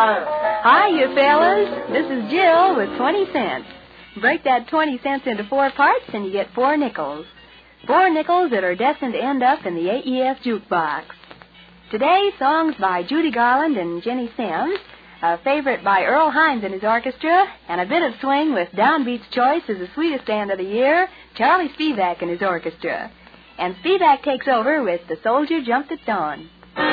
Hi, you fellas. This is Jill with 20 cents. Break that 20 cents into 4 parts and you get 4 nickels. 4 nickels that are destined to end up in the AES jukebox. Today, songs by Judy Garland and Jenny Sims, a favorite by Earl Hines and his orchestra, and a bit of swing with Downbeat's choice as the sweetest stand of the year, Charlie Spivak and his orchestra. And Spivak takes over with The Soldier Jumped at Dawn.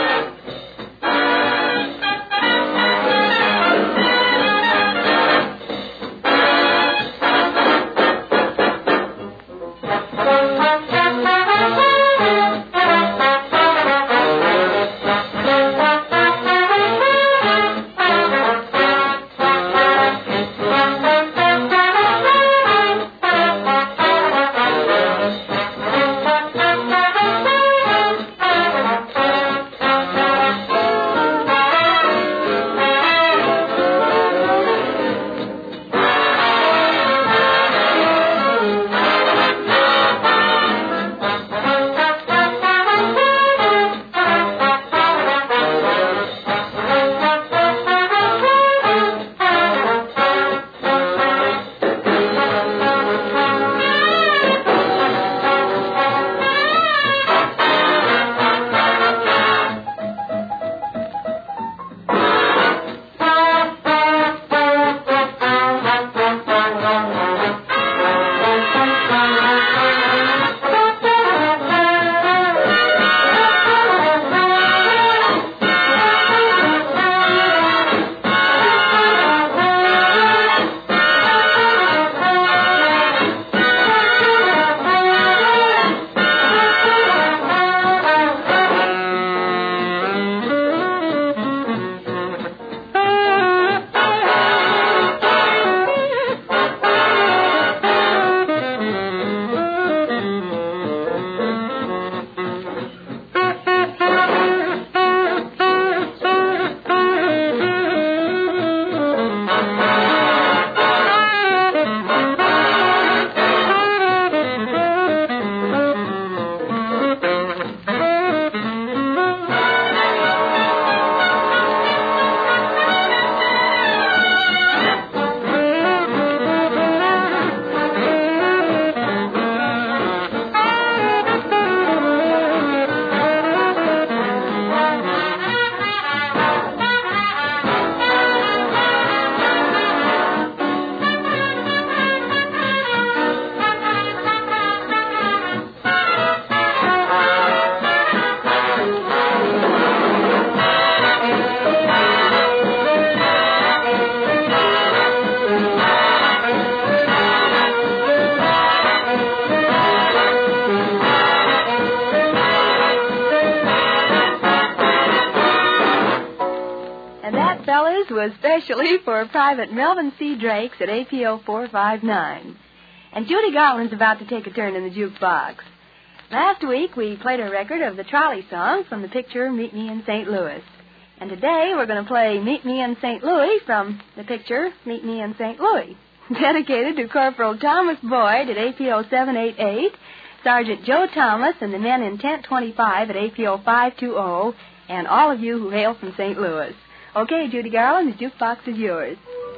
Was specially for Private Melvin C. Drakes at APO 459. And Judy Garland's about to take a turn in the jukebox. Last week, we played a record of the trolley song from the picture Meet Me in St. Louis. And today, we're going to play Meet Me in St. Louis from the picture Meet Me in St. Louis, dedicated to Corporal Thomas Boyd at APO 788, Sergeant Joe Thomas and the men in Tent 25 at APO 520, and all of you who hail from St. Louis. Okay, Judy Garland, the jukebox is yours.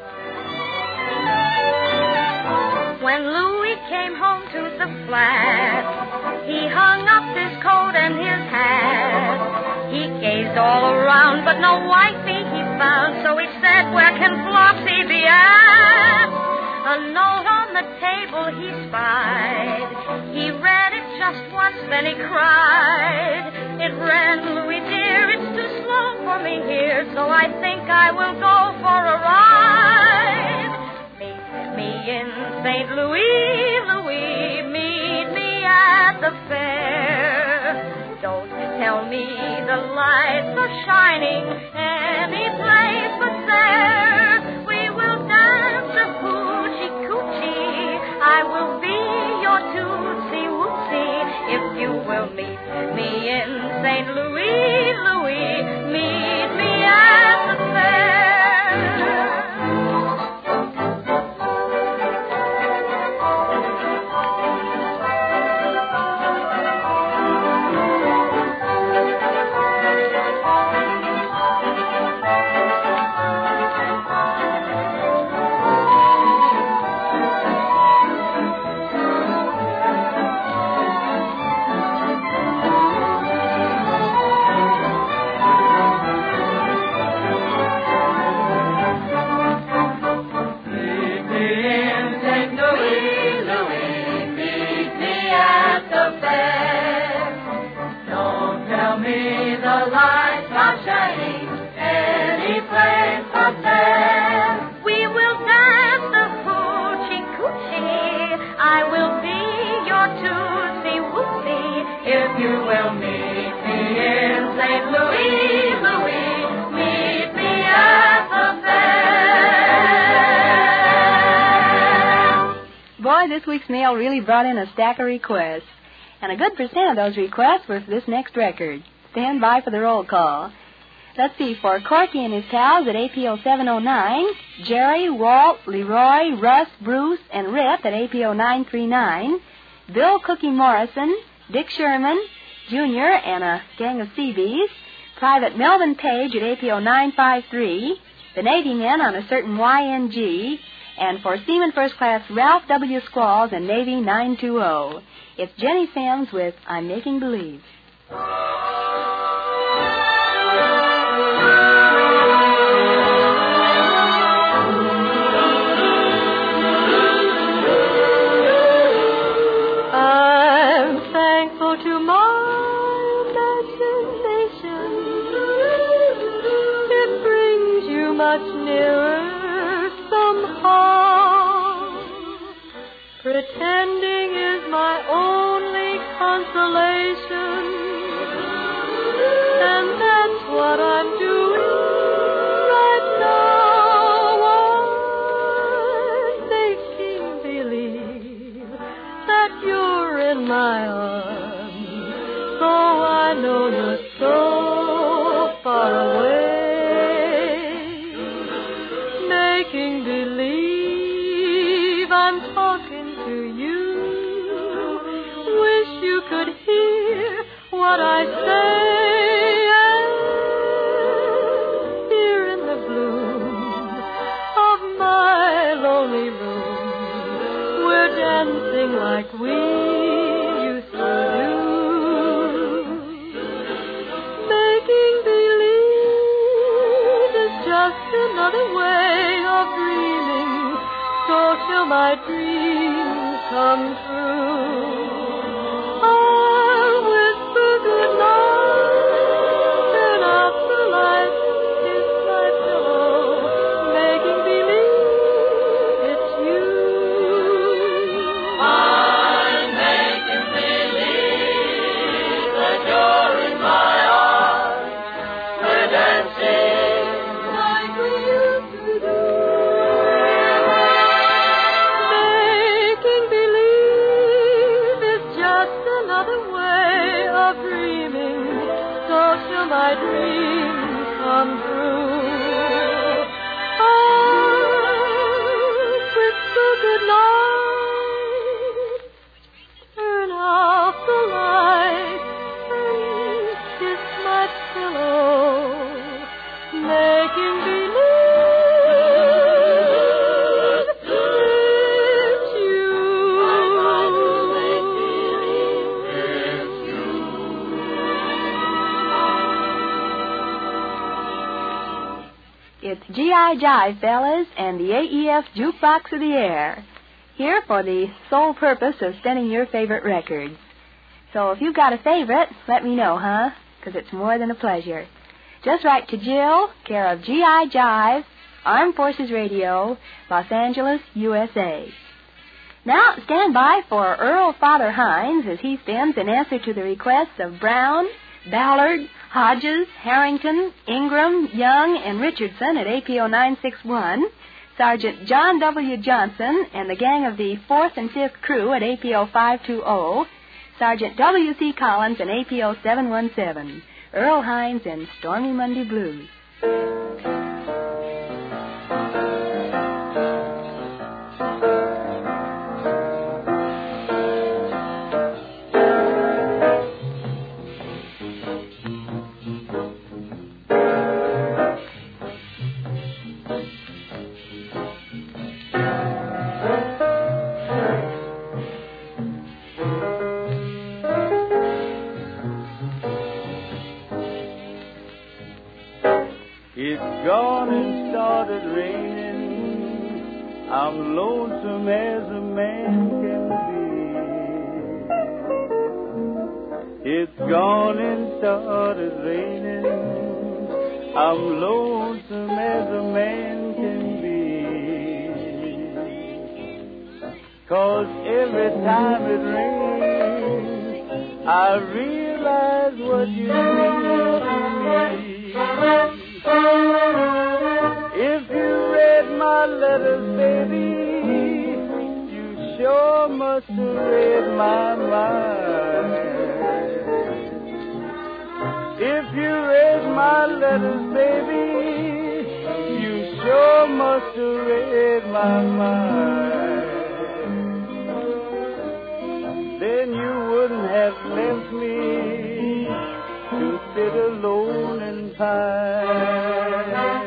When Louis came home to the flat, he hung up his coat and his hat. He gazed all around, but no wifey he found, so he said, "Where can Flopsy be at?" A note on the table he spied. He read it just once, then he cried. It ran, "Louis dear, it's too slow for me here, so I think I will go for a ride. Meet me in St. Louis, Louis, meet me at the fair. Don't tell me the lights are shining any place but there. We will dance a hoochie coochie. I will be your tootsie wootsie if you will meet me in St. Louis, Louis, meet me at the fair." You will meet me in St. Louis, Louis. Meet me at the fair. Boy, this week's mail really brought in a stack of requests. And a good percent of those requests were for this next record. Stand by for the roll call. Let's see, for Corky and his pals at APO 709, Jerry, Walt, Leroy, Russ, Bruce, and Rip at APO 939, Bill Cookie Morrison, Dick Sherman, Jr., and a gang of Seabees, Private Melvin Page at APO 953, the Navy men on a certain YNG, and for Seaman First Class Ralph W. Squalls and Navy 920. It's Jenny Sims with I'm Making Believe. To my imagination, it brings you much nearer somehow. Pretending is my only consolation, and that's what I'm doing right now. I'm making believe that you're in my arms. So I know you're so far away, making believe I'm talking to you. Wish you could hear what I say. And here in the bloom of my lonely room, we're dancing like we used to do. Another way of dreaming, so till my dreams come true, I'll whisper good night, turn out the light, kiss my pillow, making believe it's you. I'm making believe that you're in my arms, we're dancing. My dreams come true. I'll whisper good night, turn off the light, and kiss my pillow, making believe it's you. It's G.I. Jive, fellas, and the AEF Jukebox of the Air, here for the sole purpose of sending your favorite records. So if you've got a favorite, let me know, huh? Because it's more than a pleasure. Just write to Jill, care of G.I. Jive, Armed Forces Radio, Los Angeles, USA. Now, stand by for Earl Father Hines as he spins in answer to the requests of Brown, Ballard, Hodges, Harrington, Ingram, Young, and Richardson at APO 961, Sergeant John W. Johnson and the gang of the 4th and 5th Crew at APO 520, Sergeant W.C. Collins and APO 717, Earl Hines and Stormy Monday Blues. Gone and started raining. I'm lonesome as a man can be. It's gone and started raining. I'm lonesome as a man can be. 'Cause every time it rains, I realize what you mean to me. If you read my letters, baby, you sure must have read my mind. If you read my letters, baby, you sure must have read my mind. Then you wouldn't have left me to sit alone and pine.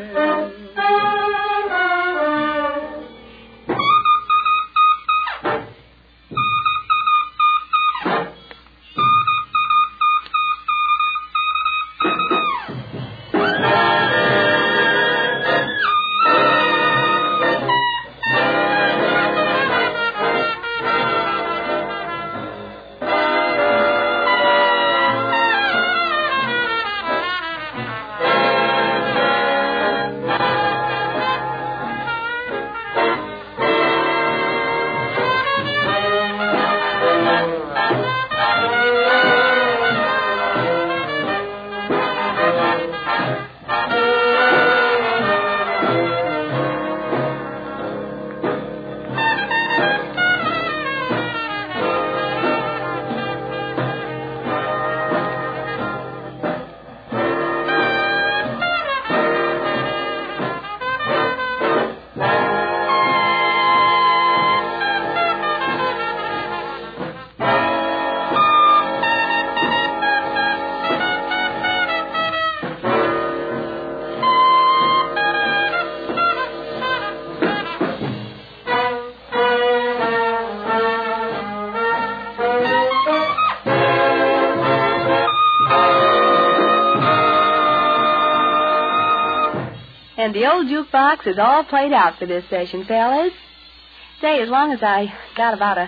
And the old jukebox is all played out for this session, fellas. Say, as long as I got about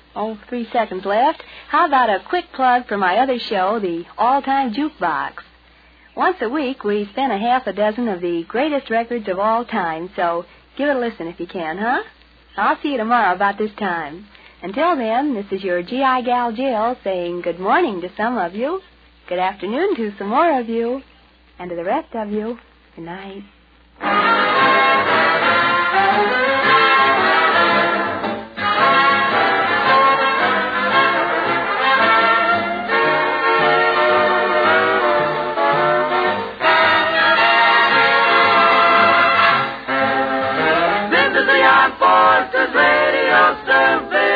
3 seconds left, how about a quick plug for my other show, the All-Time Jukebox? Once a week, we spin a half a dozen of the greatest records of all time, so give it a listen if you can, huh? I'll see you tomorrow about this time. Until then, this is your G.I. Gal Jill saying good morning to some of you, good afternoon to some more of you, and to the rest of you, good night. This is the Armed Forces Radio Service.